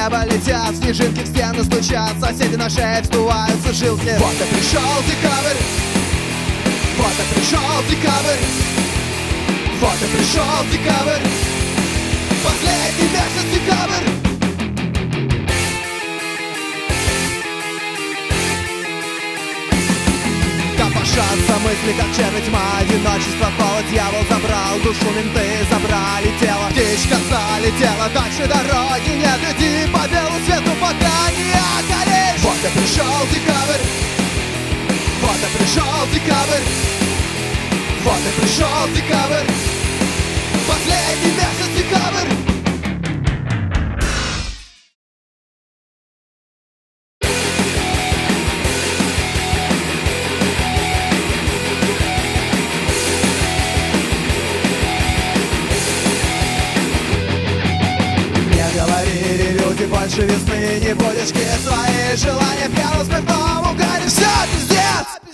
неба летят, снежинки в стены стучат, соседи на шее вздуваются жилки. Вот и пришел декабрь, вот и пришел декабрь, вот и пришел декабрь, последний месяц декабрь. Копошатся мысли, как червь, тьма, одиночество, холод, дьявол забрал душу, менты забрали тело. Птичка залетела, дальше дороги нет, иди по белу свету, пока не околеешь. Вот и пришел декабрь, вот и пришел декабрь, вот и пришел декабрь, последний месяц декабрь. Больше весны не будешь, свои желания пьяно спиртному угаре. Все, пиздец!